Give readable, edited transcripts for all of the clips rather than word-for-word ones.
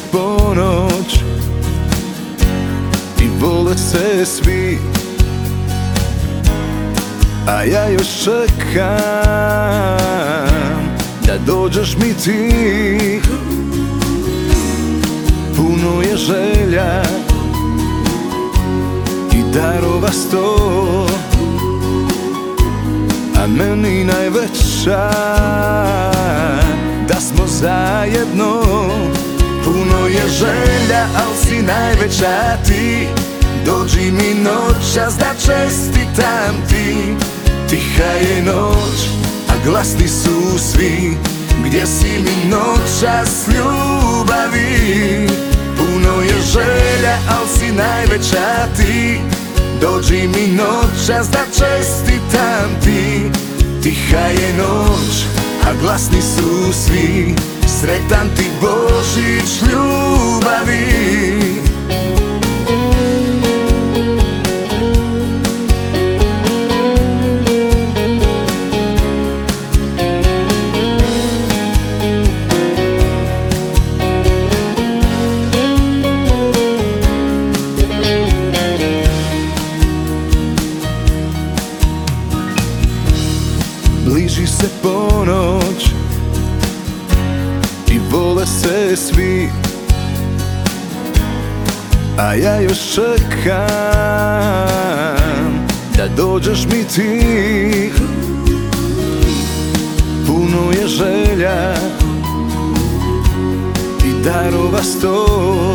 ponoć i vole se svi, a ja još čekam da dođeš mi ti. Puno je želja i darova sto, a meni najveća da smo zajedno. Puno je želja, al si najveća ti. Dođi mi noćas da čestitam ti. Tiha je noć, a glasni su svi. Gdje si mi noćas ljubavi? Puno je želja, al si najveća ti. Dođi mi noćas da čestitam ti. Tiha je noć, a glasni su svi. Sretan ti Božić ljubavi. Bliži se ponoć i vole se svi, a ja još čekam da dođeš mi ti. Puno je želja i darova sto,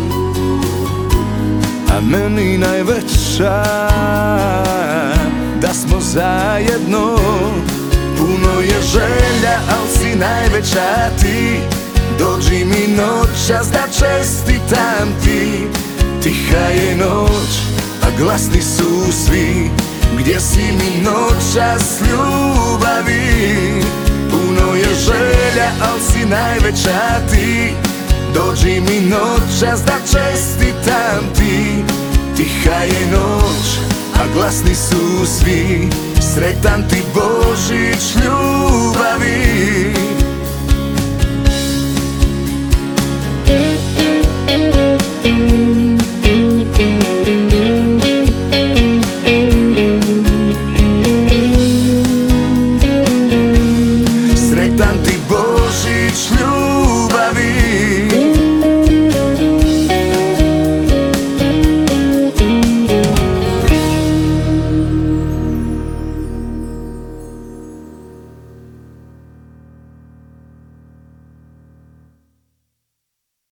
a meni najveća da smo zajedno. Puno je želja, al si najveća ti. Dođi mi noćas da čestitam ti. Tiha je noć, a glasni su svi. Gdje si mi noćas ljubavi? Puno je želja, al si najveća ti. Dođi mi noćas da čestitam ti. Tiha je noć, a glasni su svi. Sretan ti Božić ljubavi.